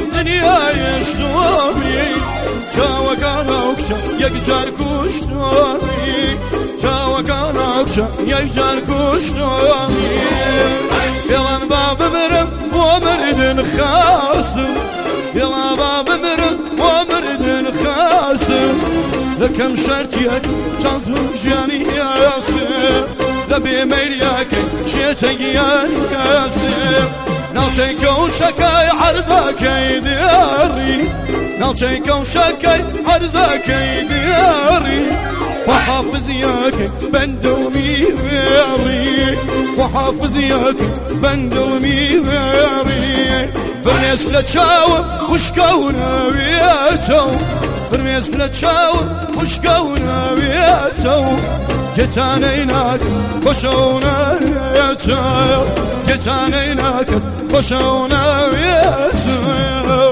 دنیای شلومی چاوەکان ئەوکشە یەکجار کوشتۆمی چاوەکان ئەوکشە یەکجار کوشتۆمی بێڵان با بمرم بۆ مردن خاسم بێڵا با بمرم بۆ مردن خاسم لەکەم شەرتیەک چاند و ژیانی یاسم لە بێمەیریەکەی شێتە گیانی یاسم ناوچەی کەوشەکەی عەرزەکەی دێڕی ناوچەی کەوشەکەی عەرزەکەی دێڕی وحافزیەکەی بەندە و میوێڕی وحافزیەکەی بەندە و میوێڕی فرمێسک لە چاوم خوشکە و ناوێتەوە فرمێسک لە چاوم خوشکە و ناوێتەوە جێتانەی ناکەس خۆشە و ناوێتەوە جێتانەی ناکەس خۆشە و ناوێتەوە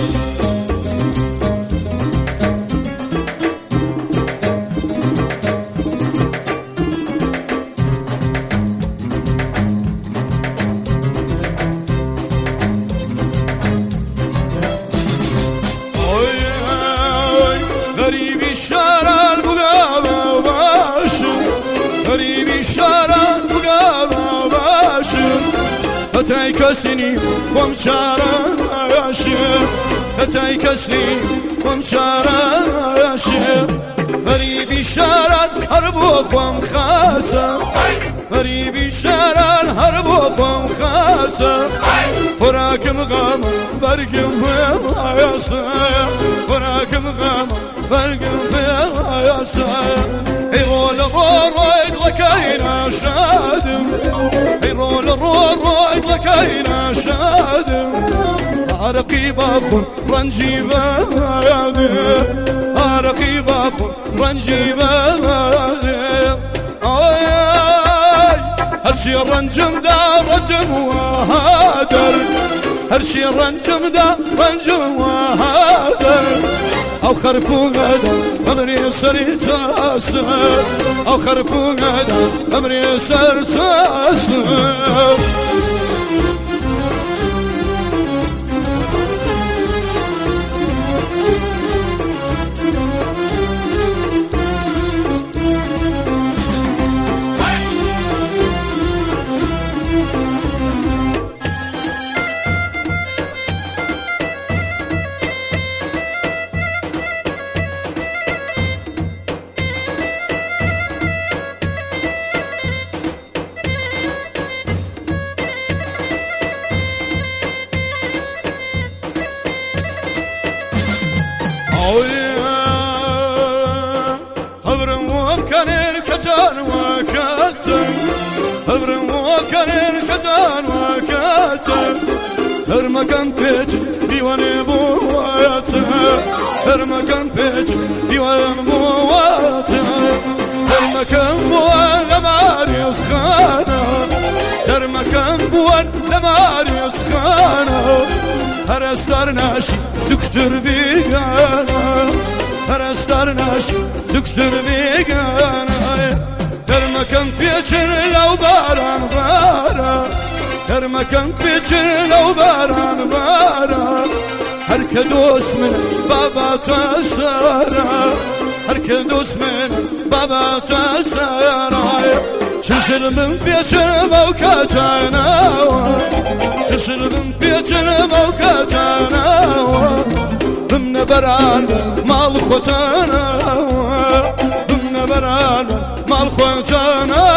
غریبی شاران بگاوە باشم غریبی شاران بگاوە باشم هەتای کەسی نیم خۆم چارەشم هەتای کەسی نیم خۆم چارەشم غریبی شاران هەر بۆ خۆم خاسە غریبی شاران هەر بۆ خۆم خاسە خۆراکم غەمە بەرگم پێڵایەسە خۆراکم غەمە بەرگم پێڵایەسە ئەیڕۆ لە ڕۆڕۆی دڵەکەی ناشادم ئەیڕۆ لە ڕۆڕۆی دڵەکەی ناشادم ئارەقی باخۆم ڕەنجی بەدێ ئارەقی باخۆم ڕەنجی بەدێ هەرچی ڕەنجمدا ڕەنجم وەهادەر هەرچی ڕەنجمدا ڕەنجم وەهادەر ئەو خەرپوونەدا ئەمری سەری تاسە ئەو خەرپوونەدا ئەمری سەر تاسە هبرم وكانر كتان وكاتن هبرم وكانر كتان وكاتن هر مكان بيت ديوان بواتن هر مكان بيت ديوان بواتن هر مكان بوان لماريوس خانا هر مكان بوان لماريوس خانا هرستار ناشي دكتور بيغانا هرستار ناشي دكتور بيغانا هر مكان بيچن لو باران بارا هر مكان بيچن لو باران بارا هر كدوس من بابا تسارا هر كدوس من بابا تسارا ششر من بيچن موكاتانا ششر من بيچن موكاتانا من بران مال خوتانا من بران مال خوتانا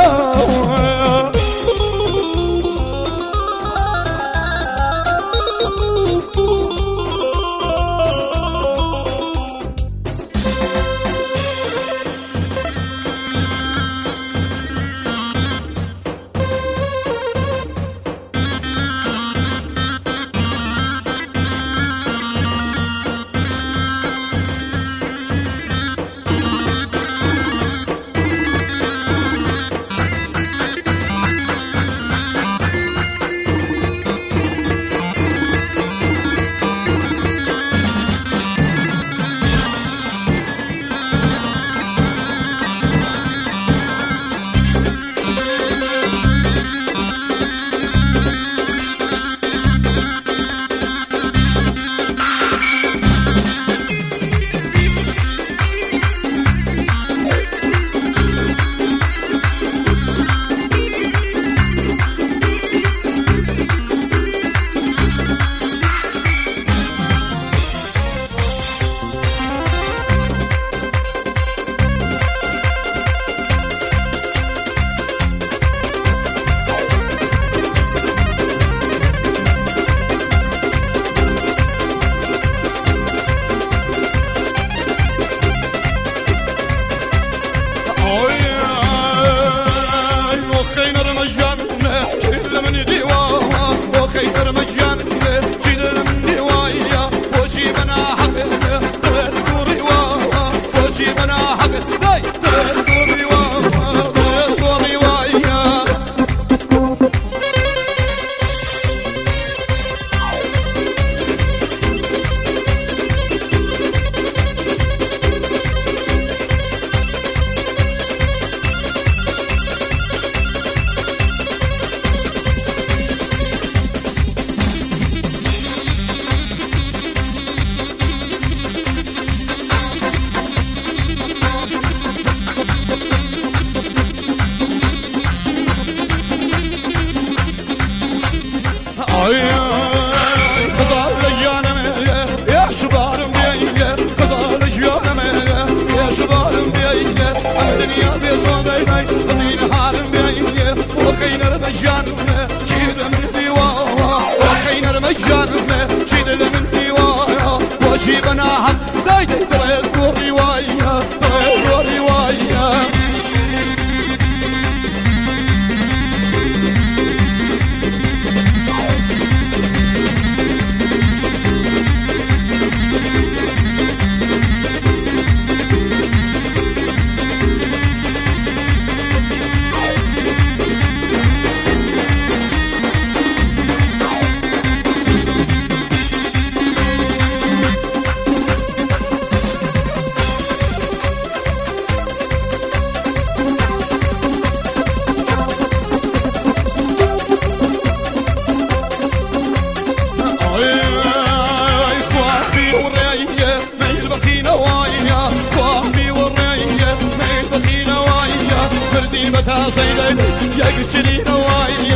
نغمة شيد من رواية وشي بناها زايد دويت رواية رواية صيدي يقتلي نوايا